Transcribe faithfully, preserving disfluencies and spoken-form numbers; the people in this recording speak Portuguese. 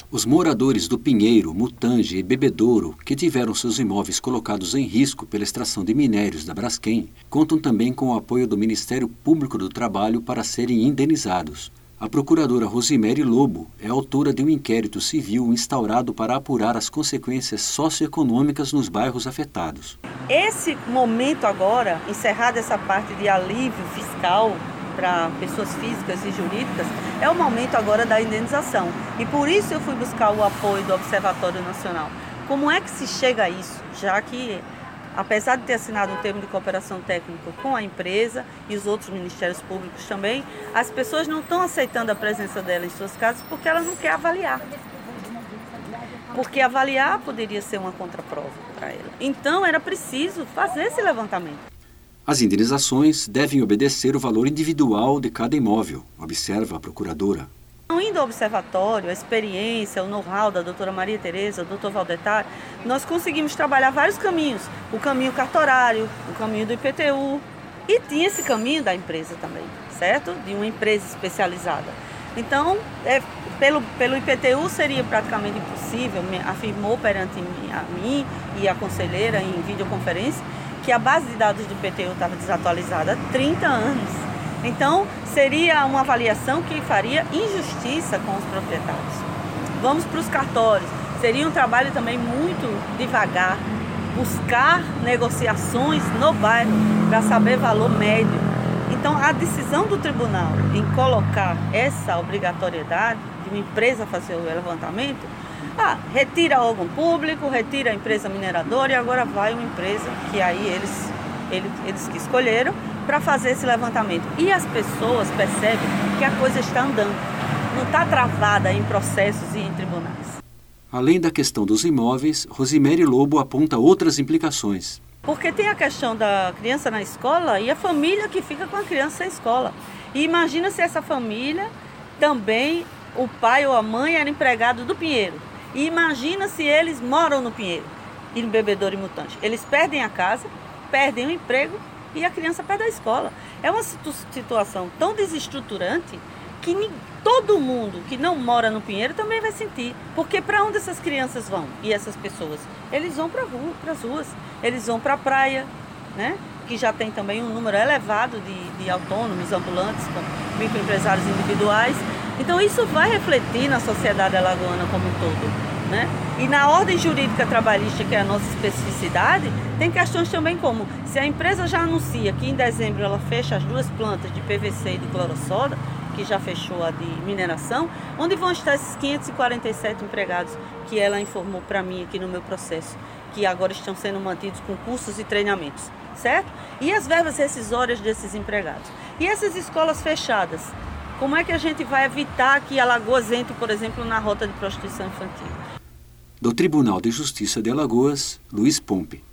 Os moradores do Pinheiro, Mutange e Bebedouro, que tiveram seus imóveis colocados em risco pela extração de minérios da Braskem, contam também com o apoio do Ministério Público do Trabalho para serem indenizados. A procuradora Rosimere Lobo é autora de um inquérito civil instaurado para apurar as consequências socioeconômicas nos bairros afetados. Esse momento agora, encerrada essa parte de alívio fiscal para pessoas físicas e jurídicas, é o momento agora da indenização. E por isso eu fui buscar o apoio do Observatório Nacional. Como é que se chega a isso? Já que, apesar de ter assinado um termo de cooperação técnica com a empresa e os outros ministérios públicos também, as pessoas não estão aceitando a presença dela em suas casas porque ela não quer avaliar. Porque avaliar poderia ser uma contraprova para ela. Então era preciso fazer esse levantamento. As indenizações devem obedecer o valor individual de cada imóvel, observa a procuradora. Indo ao observatório, a experiência, o know-how da doutora Maria Tereza, do doutor Valdetar, nós conseguimos trabalhar vários caminhos. O caminho cartorário, o caminho do I P T U e tinha esse caminho da empresa também, certo? De uma empresa especializada. Então, é, pelo, pelo I P T U seria praticamente impossível, me, afirmou perante mim, a mim e a conselheira em videoconferência, que a base de dados do I P T U estava desatualizada há trinta anos. Então, seria uma avaliação que faria injustiça com os proprietários. Vamos para os cartórios. Seria um trabalho também muito devagar, buscar negociações no bairro para saber valor médio. Então, a decisão do tribunal em colocar essa obrigatoriedade de uma empresa fazer o levantamento, ah, retira o órgão público, retira a empresa mineradora e agora vai uma empresa que aí eles, eles, eles que escolheram para fazer esse levantamento. E as pessoas percebem que a coisa está andando, não está travada em processos e em tribunais. Além da questão dos imóveis, Rosimere Lobo aponta outras implicações. Porque tem a questão da criança na escola e a família que fica com a criança na escola. E imagina se essa família também, o pai ou a mãe era empregado do Pinheiro. E imagina se eles moram no Pinheiro e no Bebedouro e Mutange. Eles perdem a casa, perdem o emprego e a criança perde a escola. É uma situ- situação tão desestruturante que ni- todo mundo que não mora no Pinheiro também vai sentir. Porque para onde essas crianças vão e essas pessoas? Eles vão para rua, as ruas, eles vão para a praia, né? Que já tem também um número elevado de, de autônomos, ambulantes, com microempresários individuais. Então isso vai refletir na sociedade alagoana como um todo, né? E na ordem jurídica trabalhista, que é a nossa especificidade, tem questões também como, se a empresa já anuncia que em dezembro ela fecha as duas plantas de P V C e de clorossoda, que já fechou a de mineração, onde vão estar esses quinhentos e quarenta e sete empregados que ela informou para mim aqui no meu processo, que agora estão sendo mantidos com cursos e treinamentos, certo? E as verbas rescisórias desses empregados. E essas escolas fechadas, como é que a gente vai evitar que Alagoas entre, por exemplo, na rota de prostituição infantil? Do Tribunal de Justiça de Alagoas, Luiz Pompe.